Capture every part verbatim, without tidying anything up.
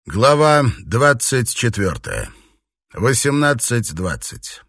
Глава двадцать четвертая. восемнадцать двадцать.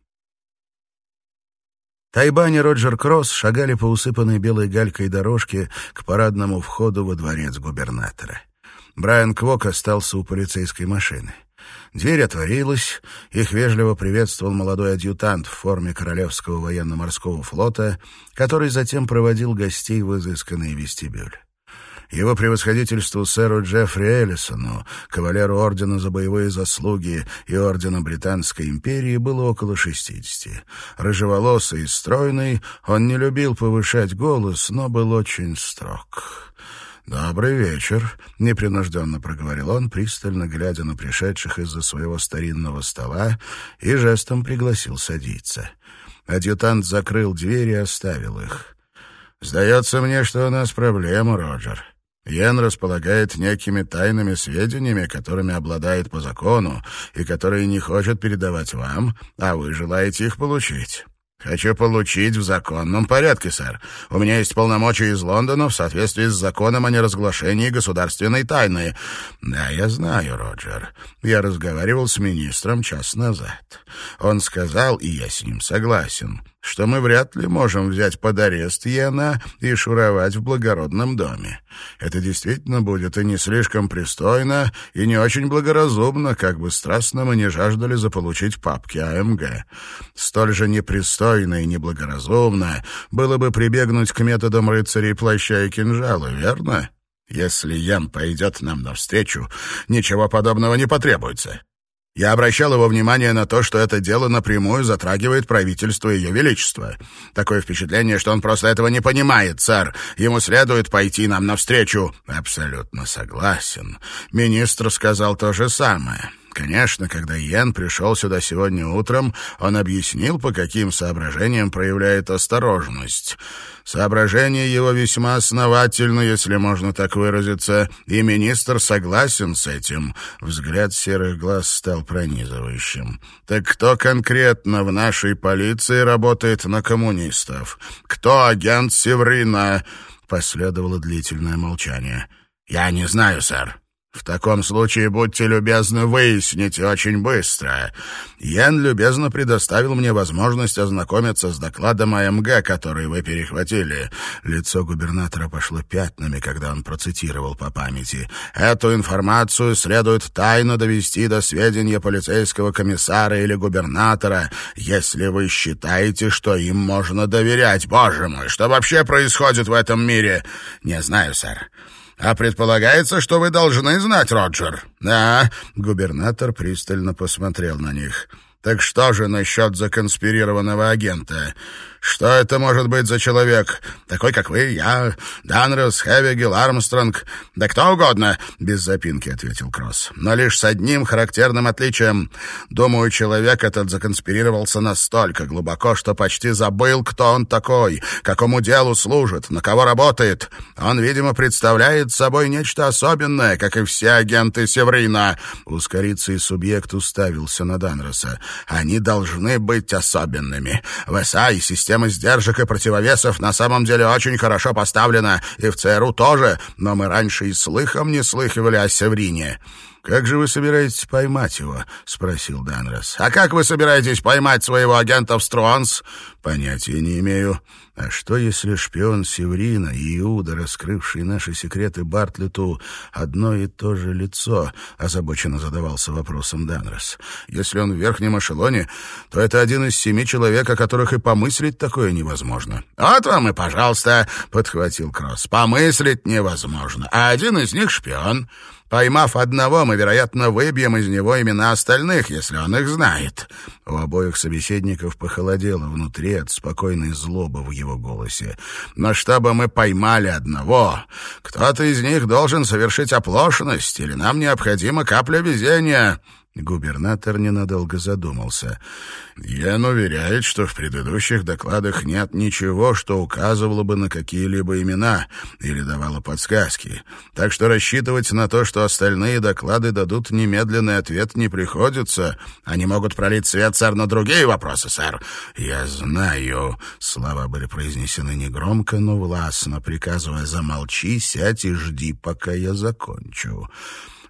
Тайбань и Роджер Кросс шагали по усыпанной белой галькой дорожке к парадному входу во дворец губернатора. Брайан Квок остался у полицейской машины. Дверь отворилась, их вежливо приветствовал молодой адъютант в форме Королевского военно-морского флота, который затем проводил гостей в изысканный вестибюль. Его превосходительству сэру Джеффри Эллисону, кавалеру ордена за боевые заслуги и ордена Британской империи, было около шестидесяти. Рыжеволосый и стройный, он не любил повышать голос, но был очень строг. «Добрый вечер», — непринужденно проговорил он, пристально глядя на пришедших из-за своего старинного стола, и жестом пригласил садиться. Адъютант закрыл дверь и оставил их. «Сдается мне, что у нас проблема, Роджер. Йен располагает некими тайными сведениями, которыми обладает по закону, и которые не хочет передавать вам, а вы желаете их получить». «Хочу получить в законном порядке, сэр. У меня есть полномочия из Лондона в соответствии с законом о неразглашении государственной тайны». «Да, я знаю, Роджер. Я разговаривал с министром час назад. Он сказал, и я с ним согласен, что мы вряд ли можем взять под арест Йена и шуровать в благородном доме. Это действительно будет и не слишком пристойно, и не очень благоразумно, как бы страстно мы не жаждали заполучить папки АМГ. Столь же непристойно и неблагоразумно было бы прибегнуть к методам рыцарей плаща и кинжала, верно? Если Йен пойдет нам навстречу, ничего подобного не потребуется. Я обращал его внимание на то, что это дело напрямую затрагивает правительство Ее Величества. Такое впечатление, что он просто этого не понимает, сэр. Ему следует пойти нам навстречу». «Абсолютно согласен. Министр сказал то же самое». Конечно, когда Йен пришел сюда сегодня утром, он объяснил, по каким соображениям проявляет осторожность. Соображения его весьма основательны, если можно так выразиться, и министр согласен с этим. Взгляд серых глаз стал пронизывающим. «Так кто конкретно в нашей полиции работает на коммунистов? Кто агент Севрина?» Последовало длительное молчание. «Я не знаю, сэр». «В таком случае будьте любезны выяснить очень быстро. Йен любезно предоставил мне возможность ознакомиться с докладом АМГ, который вы перехватили». Лицо губернатора пошло пятнами, когда он процитировал по памяти. «Эту информацию следует тайно довести до сведения полицейского комиссара или губернатора, если вы считаете, что им можно доверять. Боже мой, что вообще происходит в этом мире?» «Не знаю, сэр». «А предполагается, что вы должны знать, Роджер». «Да». Губернатор пристально посмотрел на них. «Так что же насчет законспирированного агента? Что это может быть за человек? Такой, как вы, я, Данрос, Хевигел, Армстронг, да кто угодно», — без запинки ответил Кросс. «Но лишь с одним характерным отличием. Думаю, человек этот законспирировался настолько глубоко, что почти забыл, кто он такой, какому делу служит, на кого работает. Он, видимо, представляет собой нечто особенное, как и все агенты Севрина». Ускориться и субъект уставился на Данроса. «Они должны быть особенными. В СА и система Система сдержек и противовесов на самом деле очень хорошо поставлена, и в ЦРУ тоже, но мы раньше и слыхом не слыхивали о Севрине». «Как же вы собираетесь поймать его?» — спросил Данрос. «А как вы собираетесь поймать своего агента в Струанс?» «Понятия не имею. А что, если шпион Севрина и Иуда, раскрывший наши секреты Бартлету, одно и то же лицо?» — озабоченно задавался вопросом Данрос. «Если он в верхнем эшелоне, то это один из семи человек, о которых и помыслить такое невозможно». «Вот вам и пожалуйста», — подхватил Кросс. «Помыслить невозможно, а один из них шпион. Поймав одного, мы, вероятно, выбьем из него имена остальных, если он их знает». У обоих собеседников похолодело внутри от спокойной злобы в его голосе. «Но чтобы мы поймали одного, кто-то из них должен совершить оплошность, или нам необходима капля везения». Губернатор ненадолго задумался. «Йен уверяет, что в предыдущих докладах нет ничего, что указывало бы на какие-либо имена или давало подсказки. Так что рассчитывать на то, что остальные доклады дадут немедленный ответ, не приходится. Они могут пролить свет, сэр, на другие вопросы, сэр». «Я знаю». Слова были произнесены негромко, но властно, приказывая: «Замолчи, сядь и жди, пока я закончу».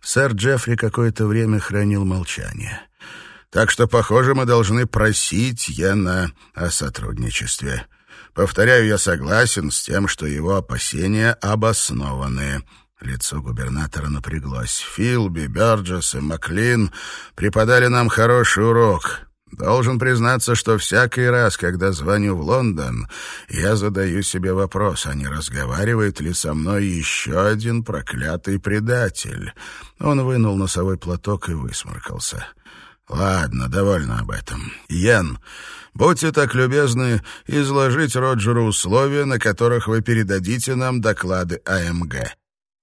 Сэр Джеффри какое-то время хранил молчание. «Так что, похоже, мы должны просить Йена о сотрудничестве. Повторяю, я согласен с тем, что его опасения обоснованы». Лицо губернатора напряглось. «Филби, Бёрджесс и Маклин преподали нам хороший урок. Должен признаться, что всякий раз, когда звоню в Лондон, я задаю себе вопрос, а не разговаривает ли со мной еще один проклятый предатель». Он вынул носовой платок и высморкался. «Ладно, довольно об этом. Йен, будьте так любезны изложить Роджеру условия, на которых вы передадите нам доклады АМГ.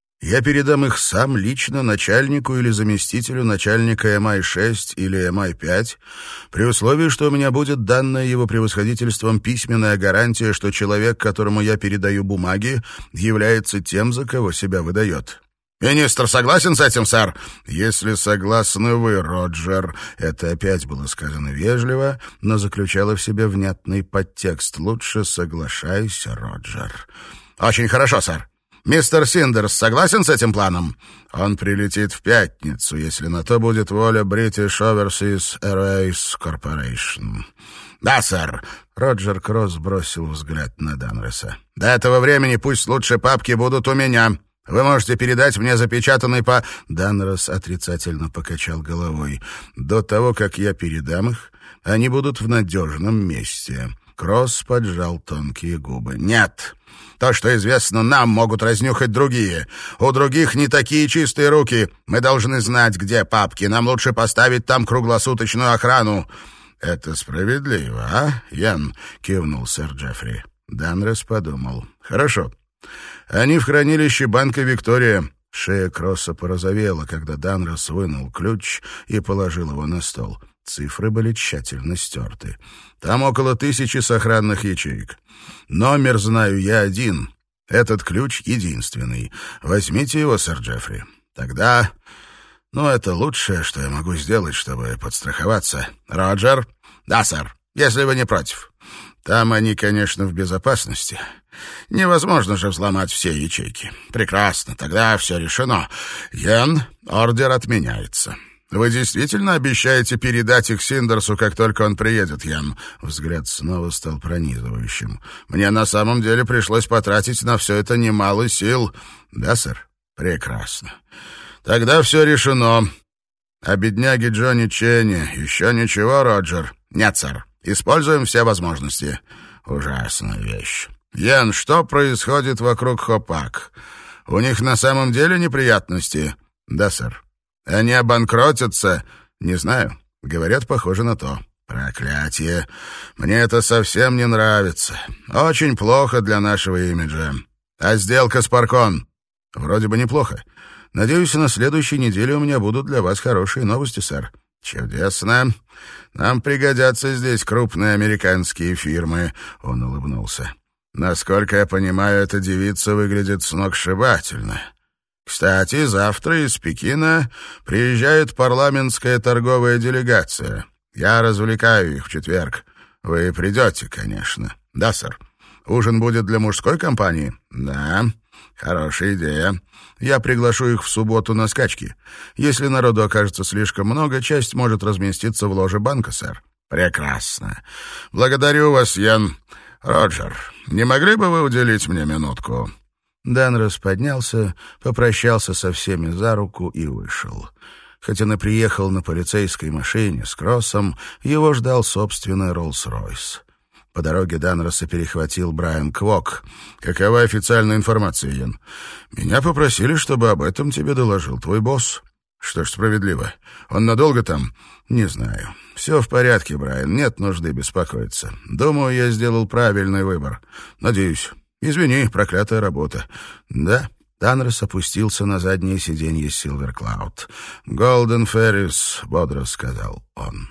Я передам их сам лично начальнику или заместителю начальника эм ай шесть или эм ай пять, при условии, что у меня будет данная его превосходительством письменная гарантия, что человек, которому я передаю бумаги, является тем, за кого себя выдает». «Министр согласен с этим, сэр?» «Если согласны вы, Роджер». Это опять было сказано вежливо, но заключало в себе внятный подтекст. «Лучше соглашайся, Роджер». «Очень хорошо, сэр. Мистер Синдерс согласен с этим планом?» «Он прилетит в пятницу, если на то будет воля British Overseas Airways Corporation». «Да, сэр». Роджер Кросс бросил взгляд на Данроса. «До этого времени пусть лучше папки будут у меня. Вы можете передать мне запечатанный по...» Данрос отрицательно покачал головой. «До того, как я передам их, они будут в надежном месте». Кросс поджал тонкие губы. «Нет. То, что известно нам, могут разнюхать другие. У других не такие чистые руки. Мы должны знать, где папки. Нам лучше поставить там круглосуточную охрану». «Это справедливо, а, Йен?» — кивнул сэр Джеффри. Данрос подумал. «Хорошо. Они в хранилище банка «Виктория». Шея Кросса порозовела, когда Данрос вынул ключ и положил его на стол. Цифры были тщательно стерты. «Там около тысячи сохранных ячеек. Номер знаю я один. Этот ключ единственный. Возьмите его, сэр Джеффри. Тогда... Ну, это лучшее, что я могу сделать, чтобы подстраховаться. Роджер?» «Да, сэр, если вы не против. Там они, конечно, в безопасности. Невозможно же взломать все ячейки. Прекрасно, тогда все решено. Йен, ордер отменяется». «Вы действительно обещаете передать их Синдерсу, как только он приедет, Йен?» Взгляд снова стал пронизывающим. «Мне на самом деле пришлось потратить на все это немало сил». «Да, сэр?» «Прекрасно. Тогда все решено. О бедняге Джонни Ченни еще ничего, Роджер?» «Нет, сэр. Используем все возможности». «Ужасная вещь. Йен, что происходит вокруг Хопак? У них на самом деле неприятности?» «Да, сэр». «Они обанкротятся?» «Не знаю. Говорят, похоже на то». «Проклятие! Мне это совсем не нравится. Очень плохо для нашего имиджа. А сделка с Паркон?» «Вроде бы неплохо. Надеюсь, на следующей неделе у меня будут для вас хорошие новости, сэр». «Чудесно. Нам пригодятся здесь крупные американские фирмы», — он улыбнулся. «Насколько я понимаю, эта девица выглядит сногсшибательно. Кстати, завтра из Пекина приезжает парламентская торговая делегация. Я развлекаю их в четверг. Вы придете, конечно». «Да, сэр. Ужин будет для мужской компании?» «Да. Хорошая идея. Я приглашу их в субботу на скачки. Если народу окажется слишком много, часть может разместиться в ложе банка, сэр». «Прекрасно. Благодарю вас, Йен. Роджер, не могли бы вы уделить мне минутку?» Данрос поднялся, попрощался со всеми за руку и вышел. Хоть он и приехал на полицейской машине с Кроссом, его ждал собственный Роллс-Ройс. По дороге Данроса перехватил Брайан Квок. «Какова официальная информация, Йен?» «Меня попросили, чтобы об этом тебе доложил твой босс». «Что ж, справедливо. Он надолго там?» «Не знаю. Все в порядке, Брайан. Нет нужды беспокоиться. Думаю, я сделал правильный выбор. Надеюсь. Извини, проклятая работа». «Да». Данрос опустился на заднее сиденье Силвер Клауд. «Голден Феррис», — бодро сказал он.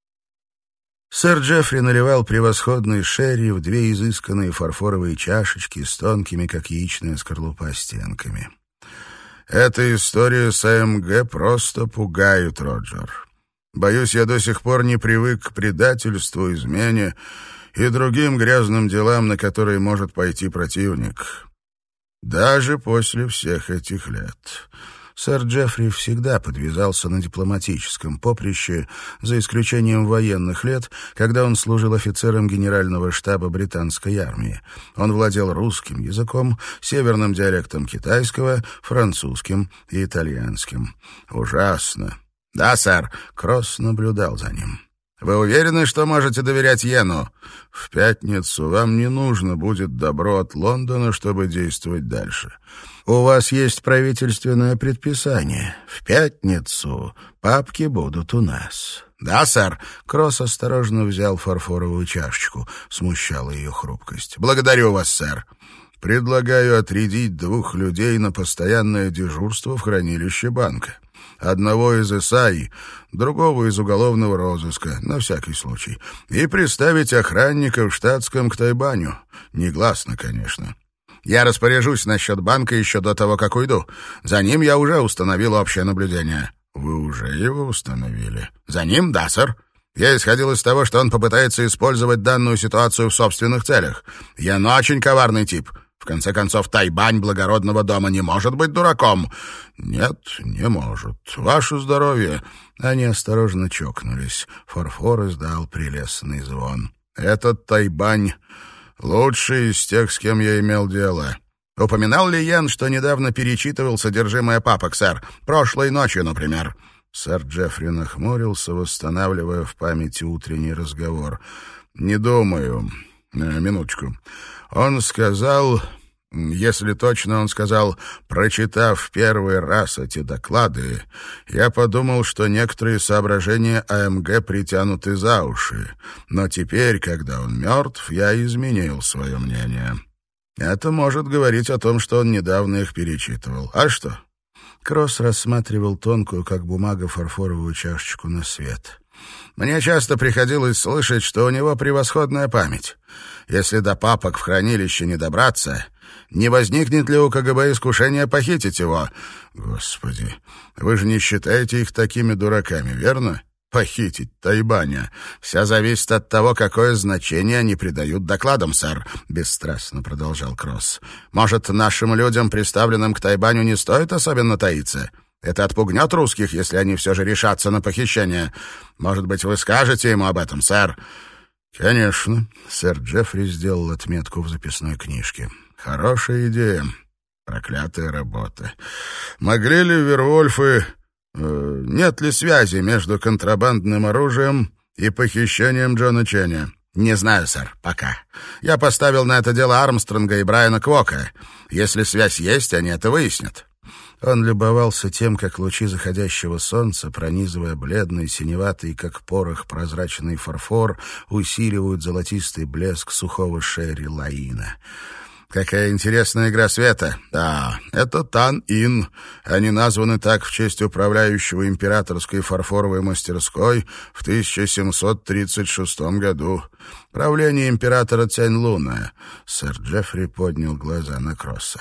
Сэр Джеффри наливал превосходный шерри в две изысканные фарфоровые чашечки с тонкими, как яичная скорлупа, стенками. «Эта история с АМГ просто пугает, Роджер. Боюсь, я до сих пор не привык к предательству, измене и другим грязным делам, на которые может пойти противник. Даже после всех этих лет. Сэр Джеффри всегда подвязался на дипломатическом поприще, за исключением военных лет, когда он служил офицером генерального штаба британской армии. Он владел русским языком, северным диалектом китайского, французским и итальянским. Ужасно. «Да, сэр», — Кросс наблюдал за ним. «Вы уверены, что можете доверять Йену? В пятницу вам не нужно будет добро от Лондона, чтобы действовать дальше. У вас есть правительственное предписание. В пятницу папки будут у нас». «Да, сэр». Кросс осторожно взял фарфоровую чашечку. Смущала ее хрупкость. «Благодарю вас, сэр. Предлагаю отрядить двух людей на постоянное дежурство в хранилище банка. Одного из эс ай, другого из уголовного розыска, на всякий случай, и приставить охранника в штатском к Тайбаню. Негласно, конечно. Я распоряжусь насчет банка еще до того, как уйду. За ним я уже установил общее наблюдение». «Вы уже его установили?» «За ним, да, сэр. Я исходил из того, что он попытается использовать данную ситуацию в собственных целях. Я очень коварный тип. В конце концов, Тайбань благородного дома не может быть дураком». «Нет, не может. Ваше здоровье». Они осторожно чокнулись. Фарфор издал прелестный звон. «Этот Тайбань лучший из тех, с кем я имел дело». «Упоминал ли Йен, что недавно перечитывал содержимое папок, сэр? Прошлой ночью, например?» Сэр Джеффри нахмурился, восстанавливая в памяти утренний разговор. «Не думаю. Минуточку. Он сказал, если точно, он сказал, прочитав в первый раз эти доклады, я подумал, что некоторые соображения а эм гэ притянуты за уши. Но теперь, когда он мертв, я изменил свое мнение. Это может говорить о том, что он недавно их перечитывал. А что?» Кросс рассматривал тонкую, как бумага, фарфоровую чашечку на свет. «Мне часто приходилось слышать, что у него превосходная память. Если до папок в хранилище не добраться, не возникнет ли у ка гэ бэ искушения похитить его?» «Господи, вы же не считаете их такими дураками, верно? Похитить Тайбаня. Все зависит от того, какое значение они придают докладам, сэр», — бесстрастно продолжал Кросс. «Может, нашим людям, приставленным к Тайбаню, не стоит особенно таиться? Это отпугнет русских, если они все же решатся на похищение. Может быть, вы скажете ему об этом, сэр?» «Конечно», — сэр Джеффри сделал отметку в записной книжке. «Хорошая идея. Проклятая работа. Могли ли Вервольфы... Э, нет ли связи между контрабандным оружием и похищением Джона Ченя?» «Не знаю, сэр, пока. Я поставил на это дело Армстронга и Брайана Квока. Если связь есть, они это выяснят». Он любовался тем, как лучи заходящего солнца, пронизывая бледный, синеватый, как порох, прозрачный фарфор, усиливают золотистый блеск сухого шерри Лаина. «Какая интересная игра света! Да, это Тан-Ин. Они названы так в честь управляющего императорской фарфоровой мастерской в тысяча семьсот тридцать шестом году. Правление императора Цянь-Луна». Сэр Джеффри поднял глаза на Кросса.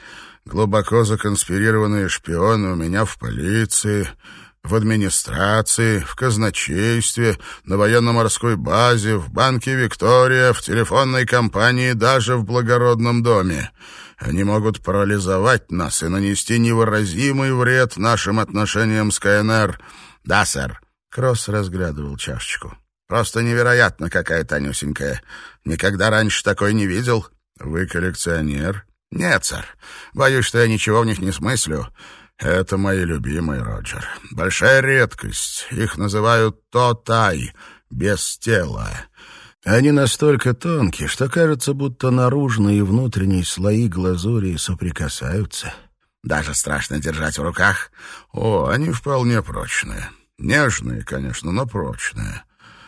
«Глубоко законспирированные шпионы у меня в полиции, в администрации, в казначействе, на военно-морской базе, в банке «Виктория», в телефонной компании, даже в благородном доме. Они могут парализовать нас и нанести невыразимый вред нашим отношениям с ка эн эр». «Да, сэр». Кросс разглядывал чашечку. «Просто невероятно, какая тонюсенькая. Никогда раньше такой не видел». «Вы коллекционер?» «Нет, сэр. Боюсь, что я ничего в них не смыслю». «Это мои любимые, Роджер. Большая редкость. Их называют тотай, без тела. Они настолько тонкие, что кажется, будто наружные и внутренние слои глазури соприкасаются. Даже страшно держать в руках». «О, они вполне прочные. Нежные, конечно, но прочные.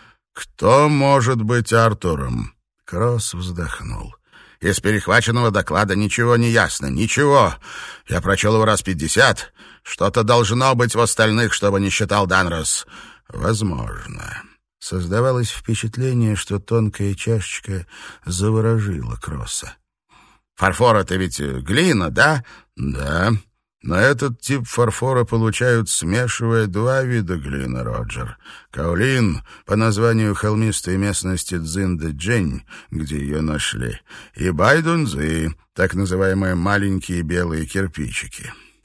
Кто может быть Артуром?» Кросс вздохнул. «Из перехваченного доклада ничего не ясно. Ничего. Я прочел его раз пятьдесят. Что-то должно быть в остальных, чтобы не считал Данрос». «Возможно». Создавалось впечатление, что тонкая чашечка заворожила Кросса. «Фарфор — это ведь глина, да?» «Да. Но этот тип фарфора получают, смешивая два вида глины, Роджер. Каолин, по названию холмистой местности Цзиндэджэнь, где ее нашли, и Байдунзы, так называемые маленькие белые кирпичики.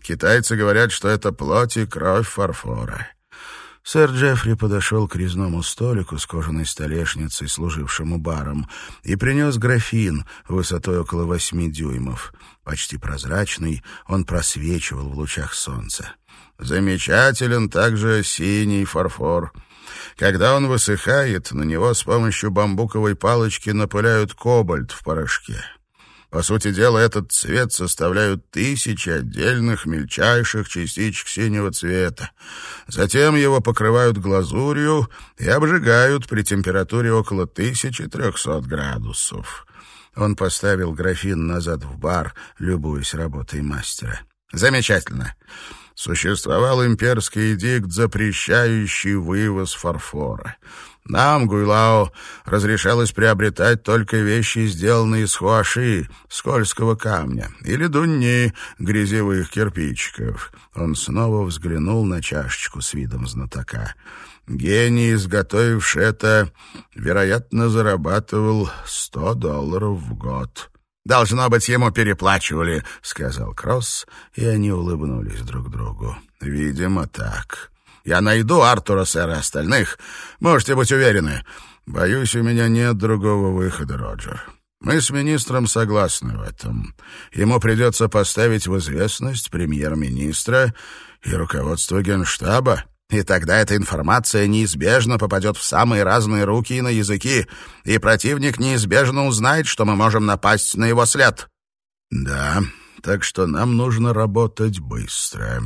Китайцы говорят, что это плоть и кровь фарфора». Сэр Джеффри подошел к резному столику с кожаной столешницей, служившему баром, и принес графин высотой около восьми дюймов. Почти прозрачный, он просвечивал в лучах солнца. Замечателен также синий фарфор. Когда он высыхает, на него с помощью бамбуковой палочки напыляют кобальт в порошке. По сути дела, этот цвет составляют тысячи отдельных мельчайших частичек синего цвета. Затем его покрывают глазурью и обжигают при температуре около тысячи трехсот градусов. Он поставил графин назад в бар, любуясь работой мастера. «Замечательно. Существовал имперский эдикт, запрещающий вывоз фарфора. Нам, Гуйлао, разрешалось приобретать только вещи, сделанные из хуаши, скользкого камня, или дуньи, грязевых кирпичиков». Он снова взглянул на чашечку с видом знатока. Гений, изготовивший это, вероятно, зарабатывал сто долларов в год. «Должно быть, ему переплачивали», — сказал Кросс, и они улыбнулись друг другу. «Видимо, так. Я найду Артура, сэр, и остальных. Можете быть уверены. Боюсь, у меня нет другого выхода, Роджер. Мы с министром согласны в этом. Ему придется поставить в известность премьер-министра и руководство Генштаба. И тогда эта информация неизбежно попадет в самые разные руки и на языки, и противник неизбежно узнает, что мы можем напасть на его след». «Да, так что нам нужно работать быстро.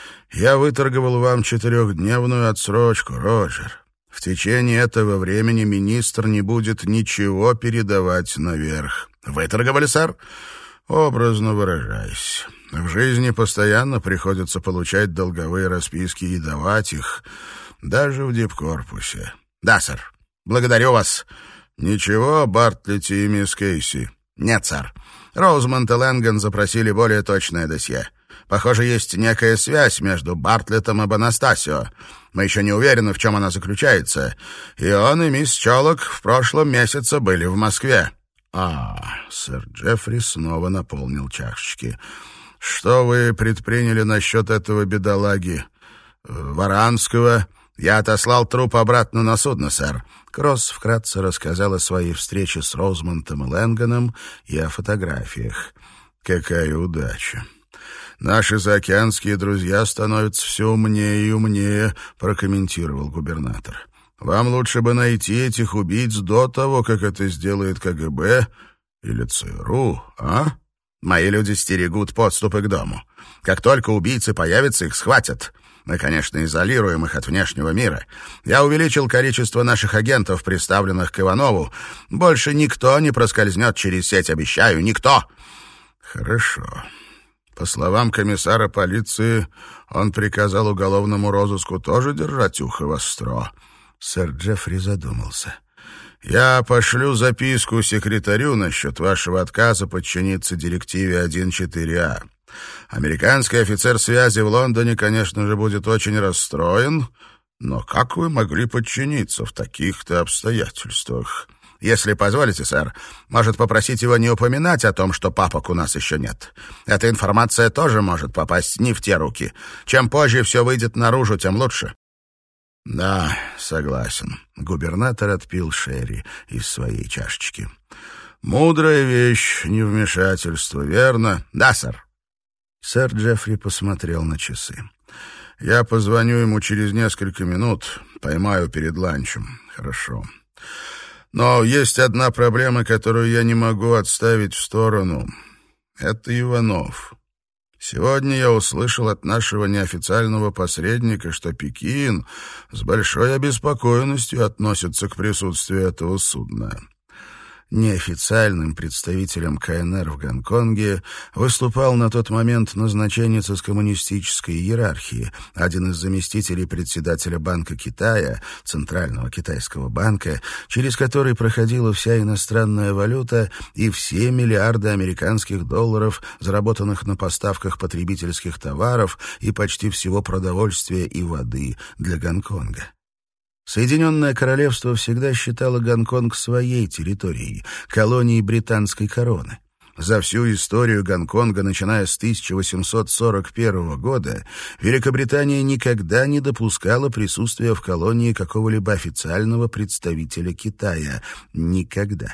Я выторговал вам четырехдневную отсрочку, Роджер. В течение этого времени министр не будет ничего передавать наверх». «Выторговали, сэр?» «Образно выражаясь. В жизни постоянно приходится получать долговые расписки и давать их, даже в дипкорпусе». «Да, сэр. Благодарю вас». «Ничего о Бартлетте и мисс Кейси?» «Нет, сэр. Роузмонд и Лэнган запросили более точное досье. Похоже, есть некая связь между Бартлеттом и Анастасио. Мы еще не уверены, в чем она заключается. И он, и мисс Чолок в прошлом месяце были в Москве». «А, сэр Джеффри снова наполнил чашечки. Что вы предприняли насчет этого бедолаги Варанского?» «Я отослал труп обратно на судно, сэр». Кросс вкратце рассказал о своей встрече с Роузмонтом и Лэнганом и о фотографиях. «Какая удача! Наши заокеанские друзья становятся все умнее и умнее», — прокомментировал губернатор. «Вам лучше бы найти этих убийц до того, как это сделает КГБ или ЦРУ, а?» «Мои люди стерегут подступы к дому. Как только убийцы появятся, их схватят. Мы, конечно, изолируем их от внешнего мира. Я увеличил количество наших агентов, приставленных к Иванову. Больше никто не проскользнет через сеть, обещаю, никто». «Хорошо. По словам комиссара полиции, он приказал уголовному розыску тоже держать ухо востро». Сэр Джеффри задумался. «Я пошлю записку секретарю насчет вашего отказа подчиниться директиве один четыре А. Американский офицер связи в Лондоне, конечно же, будет очень расстроен, но как вы могли подчиниться в таких-то обстоятельствах?» «Если позволите, сэр, может попросить его не упоминать о том, что папок у нас еще нет. Эта информация тоже может попасть не в те руки. Чем позже все выйдет наружу, тем лучше». «Да, согласен». Губернатор отпил шерри из своей чашечки. «Мудрая вещь, невмешательство, верно?» «Да, сэр». Сэр Джеффри посмотрел на часы. «Я позвоню ему через несколько минут, поймаю перед ланчем. Хорошо. Но есть одна проблема, которую я не могу отставить в сторону. Это Иванов. Сегодня я услышал от нашего неофициального посредника, что Пекин с большой обеспокоенностью относится к присутствию этого судна». Неофициальным представителем КНР в Гонконге выступал на тот момент назначенец из коммунистической иерархии, один из заместителей председателя Банка Китая, Центрального китайского банка, через который проходила вся иностранная валюта и все миллиарды американских долларов, заработанных на поставках потребительских товаров и почти всего продовольствия и воды для Гонконга. Соединенное Королевство всегда считало Гонконг своей территорией, колонией британской короны. За всю историю Гонконга, начиная с тысяча восемьсот сорок первого года, Великобритания никогда не допускала присутствия в колонии какого-либо официального представителя Китая. Никогда.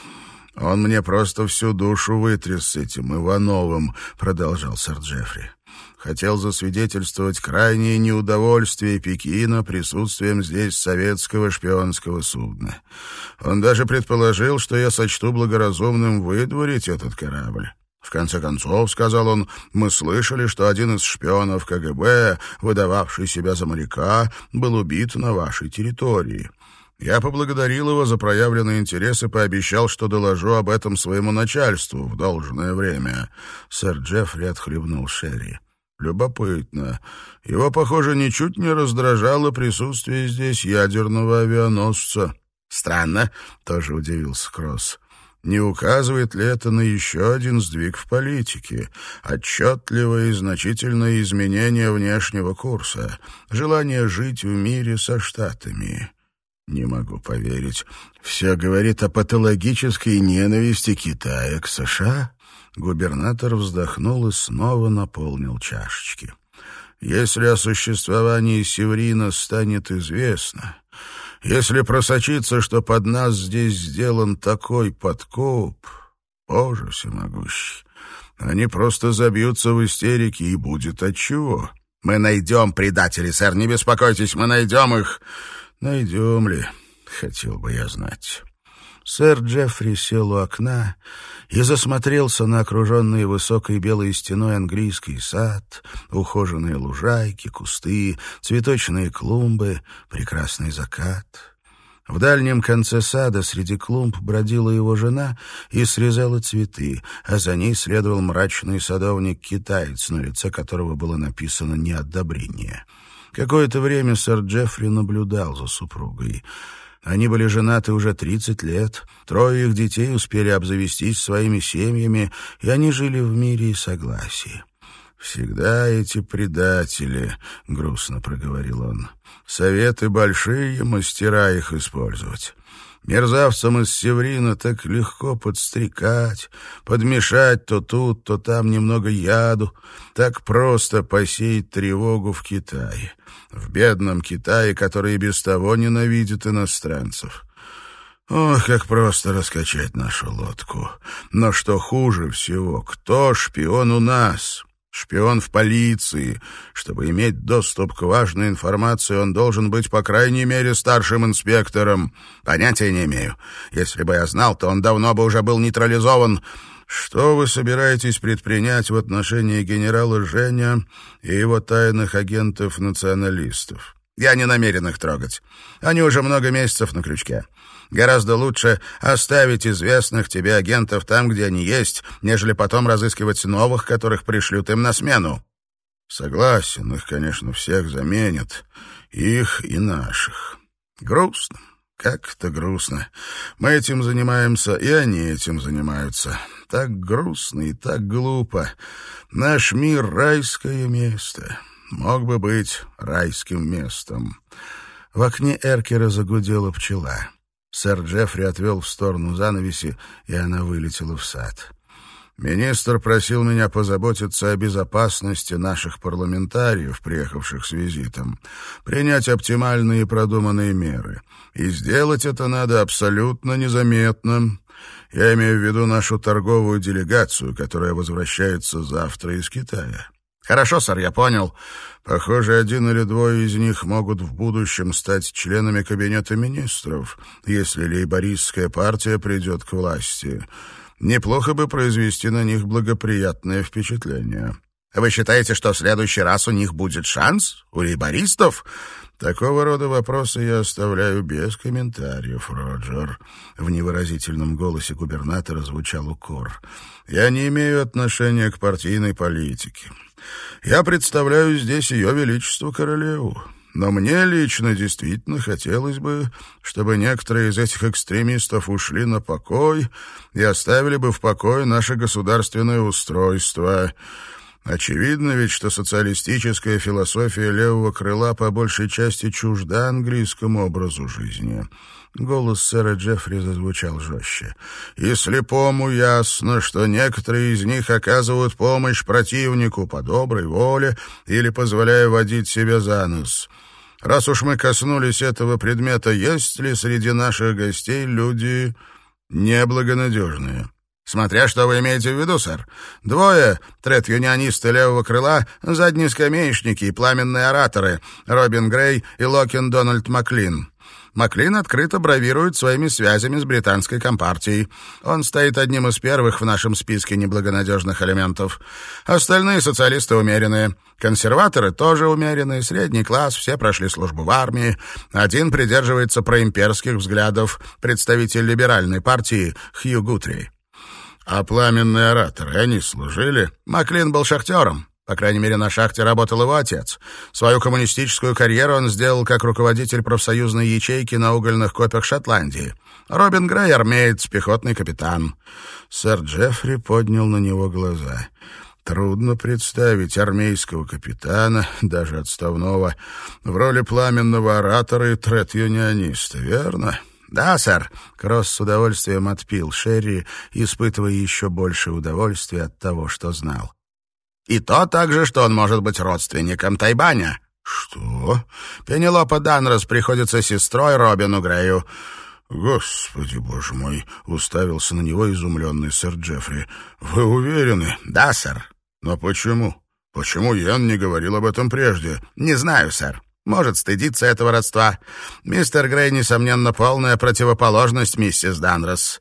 «Он мне просто всю душу вытряс с этим Ивановым», — продолжал сэр Джеффри. «Хотел засвидетельствовать крайнее неудовольствие Пекина присутствием здесь советского шпионского судна. Он даже предположил, что я сочту благоразумным выдворить этот корабль. В конце концов, — сказал он, — мы слышали, что один из шпионов КГБ, выдававший себя за моряка, был убит на вашей территории. Я поблагодарил его за проявленный интерес и пообещал, что доложу об этом своему начальству в должное время». Сэр Джеффри отхлебнул шерри. «Любопытно. Его, похоже, ничуть не раздражало присутствие здесь ядерного авианосца». «Странно», — тоже удивился Кросс. «Не указывает ли это на еще один сдвиг в политике, отчетливое и значительное изменение внешнего курса, желание жить в мире со Штатами?» «Не могу поверить. Все говорит о патологической ненависти Китая к США». Губернатор вздохнул и снова наполнил чашечки. «Если о существовании Севрина станет известно, если просочится, что под нас здесь сделан такой подкоп, Боже всемогущий, они просто забьются в истерике, и будет отчего. Мы найдем предателей, сэр, не беспокойтесь, мы найдем их». «Найдем ли? Хотел бы я знать». Сэр Джеффри сел у окна и засмотрелся на окруженный высокой белой стеной английский сад, ухоженные лужайки, кусты, цветочные клумбы, прекрасный закат. В дальнем конце сада среди клумб бродила его жена и срезала цветы, а за ней следовал мрачный садовник-китаец, на лице которого было написано неодобрение. Какое-то время сэр Джеффри наблюдал за супругой. Они были женаты уже тридцать лет, трое их детей успели обзавестись своими семьями, и они жили в мире и согласии. «Всегда эти предатели», — грустно проговорил он. «Советы большие, мастера их использовать. Мерзавцам из Севрина так легко подстрекать, подмешать то тут, то там немного яду, так просто посеять тревогу в Китае, в бедном Китае, который и без того ненавидит иностранцев. Ох, как просто раскачать нашу лодку. Но что хуже всего, кто шпион у нас?» Шпион в полиции. Чтобы иметь доступ к важной информации, он должен быть, по крайней мере, старшим инспектором. Понятия не имею. Если бы я знал, то он давно бы уже был нейтрализован. Что вы собираетесь предпринять в отношении генерала Женя и его тайных агентов-националистов? Я не намерен их трогать. Они уже много месяцев на крючке. Гораздо лучше оставить известных тебе агентов там, где они есть, нежели потом разыскивать новых, которых пришлют им на смену. Согласен, их, конечно, всех заменят. Их и наших. Грустно. Как-то грустно. Мы этим занимаемся, и они этим занимаются. Так грустно и так глупо. Наш мир — райское место. Мог бы быть райским местом. В окне эркера загудела пчела. Сэр Джеффри отвел в сторону занавеси, и она вылетела в сад. «Министр просил меня позаботиться о безопасности наших парламентариев, приехавших с визитом, принять оптимальные и продуманные меры. И сделать это надо абсолютно незаметно. Я имею в виду нашу торговую делегацию, которая возвращается завтра из Китая». «Хорошо, сэр, я понял. Похоже, один или двое из них могут в будущем стать членами Кабинета министров, если лейбористская партия придет к власти. Неплохо бы произвести на них благоприятное впечатление». «Вы считаете, что в следующий раз у них будет шанс? У лейбористов?» «Такого рода вопросы я оставляю без комментариев, Роджер». В невыразительном голосе губернатора звучал укор. «Я не имею отношения к партийной политике. Я представляю здесь ее величество королеву. Но мне лично действительно хотелось бы, чтобы некоторые из этих экстремистов ушли на покой и оставили бы в покое наше государственное устройство. Очевидно ведь, что социалистическая философия левого крыла по большей части чужда английскому образу жизни. Голос сэра Джеффри зазвучал жестче. «И слепому ясно, что некоторые из них оказывают помощь противнику по доброй воле или позволяя водить себя за нос. Раз уж мы коснулись этого предмета, есть ли среди наших гостей люди неблагонадежные?» «Смотря что вы имеете в виду, сэр. Двое — трет-юнионисты левого крыла, заднескамеечники и пламенные ораторы, Робин Грей и Локин Дональд Маклин. Маклин открыто бравирует своими связями с британской компартией. Он стоит одним из первых в нашем списке неблагонадежных элементов. Остальные социалисты умеренные. Консерваторы тоже умеренные, средний класс, все прошли службу в армии. Один придерживается проимперских взглядов, представитель либеральной партии Хью Гутри. А пламенные ораторы, они служили? Маклин был шахтером. По крайней мере, на шахте работал его отец. Свою коммунистическую карьеру он сделал как руководитель профсоюзной ячейки на угольных копях Шотландии. Робин Грей — армеец, пехотный капитан. Сэр Джеффри поднял на него глаза. Трудно представить армейского капитана, даже отставного, в роли пламенного оратора и трет-юниониста, верно? «Да, сэр». Кросс с удовольствием отпил шерри, испытывая еще больше удовольствия от того, что знал. «И то также, что он может быть родственником Тайбаня». «Что?» «Пенелопа Данрос приходится сестрой Робину Грею». «Господи, боже мой!» — уставился на него изумленный сэр Джеффри. «Вы уверены?» «Да, сэр». «Но почему? Почему Йен не говорил об этом прежде?» «Не знаю, сэр. Может стыдиться этого родства. Мистер Грей, несомненно, полная противоположность миссис Данрос».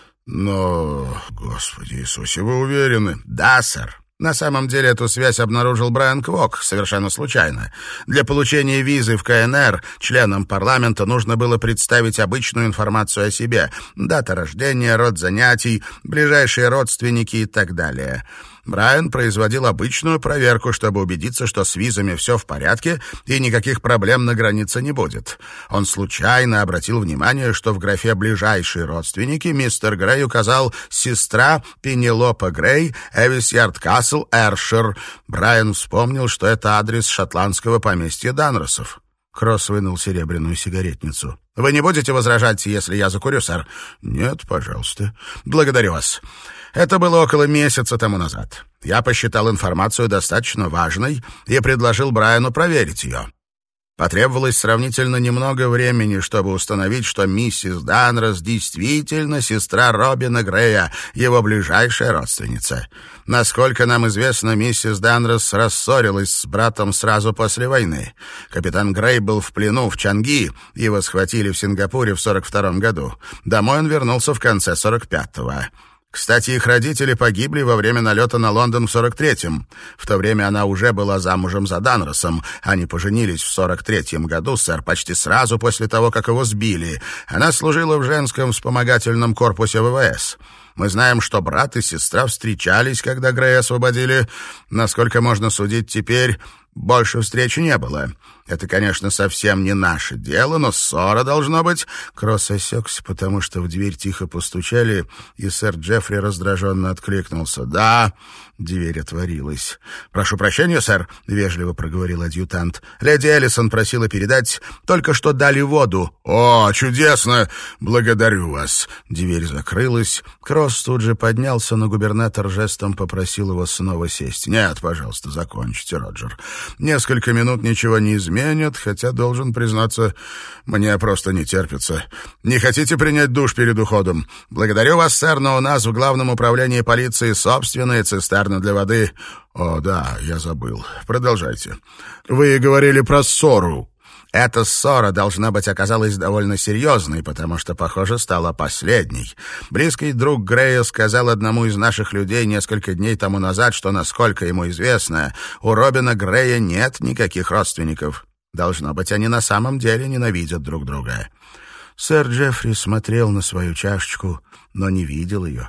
«Но, Господи Иисусе, вы уверены?» «Да, сэр. На самом деле эту связь обнаружил Брайан Квок совершенно случайно. Для получения визы в ка эн эр членам парламента нужно было представить обычную информацию о себе: дата рождения, род занятий, ближайшие родственники и так далее. Брайан производил обычную проверку, чтобы убедиться, что с визами все в порядке и никаких проблем на границе не будет. Он случайно обратил внимание, что в графе «ближайшие родственники» мистер Грей указал «сестра Пенелопа Грей, Эвисьярд Касл, Эршир». Брайан вспомнил, что это адрес шотландского поместья Данросов. Кросс вынул серебряную сигаретницу. «Вы не будете возражать, если я закурю, сэр?» «Нет, пожалуйста». «Благодарю вас. Это было около месяца тому назад. Я посчитал информацию достаточно важной и предложил Брайану проверить ее. Потребовалось сравнительно немного времени, чтобы установить, что миссис Данрос действительно сестра Робина Грея, его ближайшая родственница. Насколько нам известно, миссис Данрос рассорилась с братом сразу после войны. Капитан Грей был в плену в Чанги, его схватили в Сингапуре в сорок втором году. Домой он вернулся в конце сорок пятого. Кстати, их родители погибли во время налета на Лондон в сорок третьем. В то время она уже была замужем за Данросом. Они поженились в сорок третьем году, сэр, почти сразу после того, как его сбили. Она служила в женском вспомогательном корпусе вэ вэ эс. Мы знаем, что брат и сестра встречались, когда Грея освободили. Насколько можно судить теперь, больше встреч не было. Это, конечно, совсем не наше дело, но ссора должна быть». Кросс осекся, потому что в дверь тихо постучали, и сэр Джеффри раздраженно откликнулся. «Да». Дверь отворилась. «Прошу прощения, сэр», — вежливо проговорил адъютант. «Леди Эллисон просила передать, только что дали воду». «О, чудесно! Благодарю вас». Дверь закрылась. Кросс тут же поднялся, но губернатор жестом попросил его снова сесть. «Нет, пожалуйста, закончите, Роджер. Несколько минут ничего не изменят, хотя, должен признаться, мне просто не терпится. Не хотите принять душ перед уходом? Благодарю вас, сэр, но у нас в Главном управлении полиции собственная цистерна для воды». «О, да, я забыл. Продолжайте. Вы говорили про ссору». Эта ссора, должна быть, оказалась довольно серьезной, потому что, похоже, стала последней. Близкий друг Грея сказал одному из наших людей несколько дней тому назад, что, насколько ему известно, у Робина Грея нет никаких родственников. Должно быть, они на самом деле ненавидят друг друга. Сэр Джеффри смотрел на свою чашечку, но не видел ее.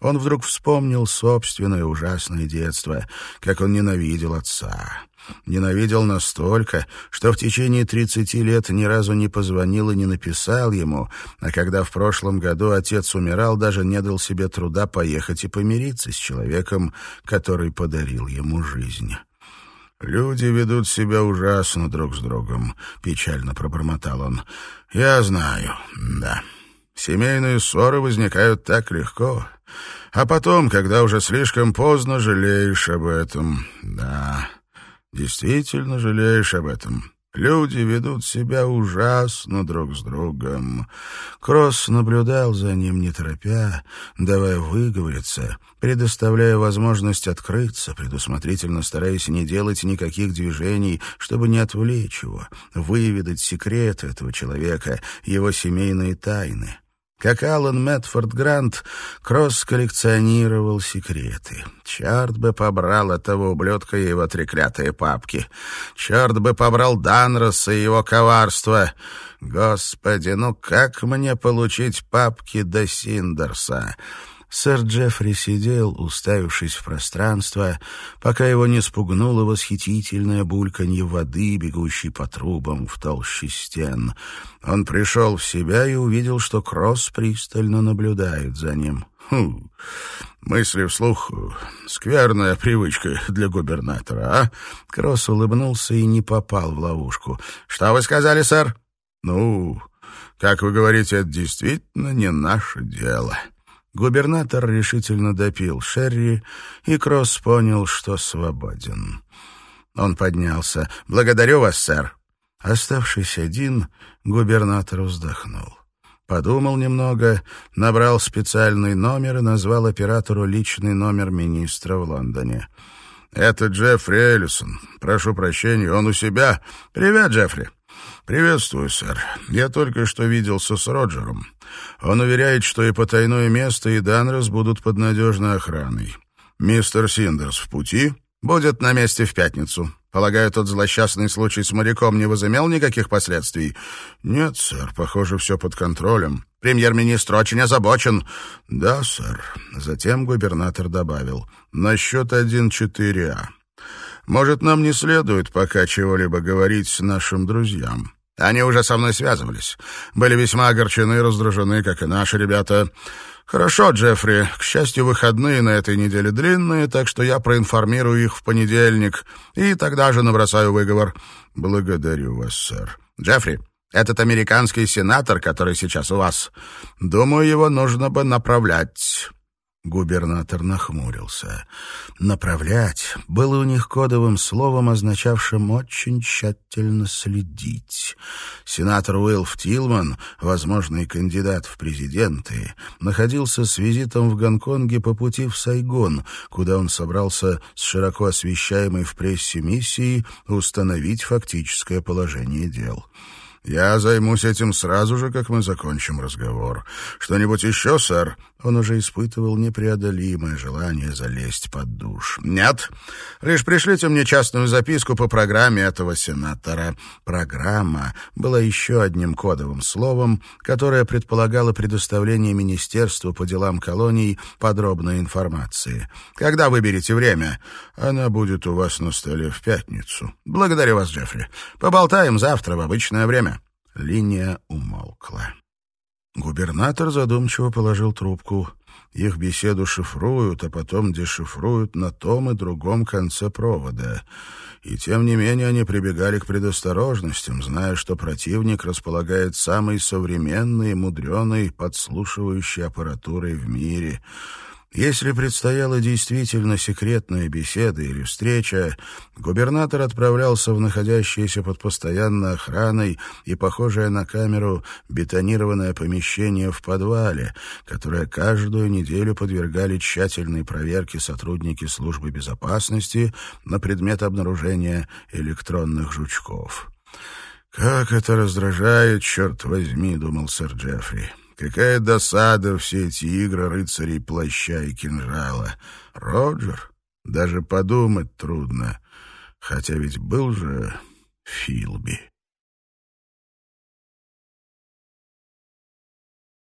Он вдруг вспомнил собственное ужасное детство, как он ненавидел отца. Ненавидел настолько, что в течение тридцати лет ни разу не позвонил и не написал ему, а когда в прошлом году отец умирал, даже не дал себе труда поехать и помириться с человеком, который подарил ему жизнь. «Люди ведут себя ужасно друг с другом», — печально пробормотал он. «Я знаю, да. Семейные ссоры возникают так легко. А потом, когда уже слишком поздно, жалеешь об этом. Да, действительно жалеешь об этом. Люди ведут себя ужасно друг с другом». Кросс наблюдал за ним, не торопя, давая выговориться, предоставляя возможность открыться, предусмотрительно стараясь не делать никаких движений, чтобы не отвлечь его, выведать секреты этого человека, его семейные тайны. Как Алан Мэтфорд Грант, Кросс коллекционировал секреты. Черт бы побрал этого ублюдка и его треклятые папки. Черт бы побрал Данроса и его коварство. Господи, ну как мне получить папки до Синдерса? Сэр Джеффри сидел, уставившись в пространство, пока его не спугнуло восхитительное бульканье воды, бегущей по трубам в толще стен. Он пришел в себя и увидел, что Кросс пристально наблюдает за ним. «Хм, мысли вслух — скверная привычка для губернатора, а?» Кросс улыбнулся и не попал в ловушку. «Что вы сказали, сэр?» «Ну, как вы говорите, это действительно не наше дело». Губернатор решительно допил шерри, и Кросс понял, что свободен. Он поднялся. «Благодарю вас, сэр». Оставшись один, губернатор вздохнул. Подумал немного, набрал специальный номер и назвал оператору личный номер министра в Лондоне. «Это Джеффри Эллисон. Прошу прощения, он у себя. Привет, Джеффри». «Приветствую, сэр. Я только что виделся с Роджером. Он уверяет, что и потайное место, и Данрос будут под надежной охраной. Мистер Синдерс в пути? Будет на месте в пятницу. Полагаю, тот злосчастный случай с моряком не возымел никаких последствий?» «Нет, сэр. Похоже, все под контролем». «Премьер-министр очень озабочен». «Да, сэр». Затем губернатор добавил. «Насчет один четыре А. Может, нам не следует пока чего-либо говорить с нашим друзьям. Они уже со мной связывались. Были весьма огорчены и раздражены, как и наши ребята. Хорошо, Джеффри. К счастью, выходные на этой неделе длинные, так что я проинформирую их в понедельник и тогда же набросаю выговор». «Благодарю вас, сэр». «Джеффри, этот американский сенатор, который сейчас у вас, думаю, его нужно бы направлять». Губернатор нахмурился. «Направлять» было у них кодовым словом, означавшим «очень тщательно следить». Сенатор Уилф Тилман, возможный кандидат в президенты, находился с визитом в Гонконге по пути в Сайгон, куда он собрался с широко освещаемой в прессе миссией установить фактическое положение дел. «Я займусь этим сразу же, как мы закончим разговор. Что-нибудь еще, сэр?» Он уже испытывал непреодолимое желание залезть под душ. «Нет. Лишь пришлите мне частную записку по программе этого сенатора». «Программа» была еще одним кодовым словом, которое предполагало предоставление Министерству по делам колоний подробной информации. «Когда выберете время?» «Она будет у вас на столе в пятницу». «Благодарю вас, Джеффри. Поболтаем завтра в обычное время». Линия умолкла. Губернатор задумчиво положил трубку. Их беседу шифруют, а потом дешифруют на том и другом конце провода. И тем не менее они прибегали к предосторожностям, зная, что противник располагает самой современной, мудреной, подслушивающей аппаратурой в мире. Если предстояла действительно секретная беседа или встреча, губернатор отправлялся в находящееся под постоянной охраной и похожее на камеру бетонированное помещение в подвале, которое каждую неделю подвергали тщательной проверке сотрудники службы безопасности на предмет обнаружения электронных жучков. «Как это раздражает, черт возьми», — думал сэр Джеффри. «Какая досада все эти игры рыцарей плаща и кинжала. Роджер? Даже подумать трудно. Хотя ведь был же Филби».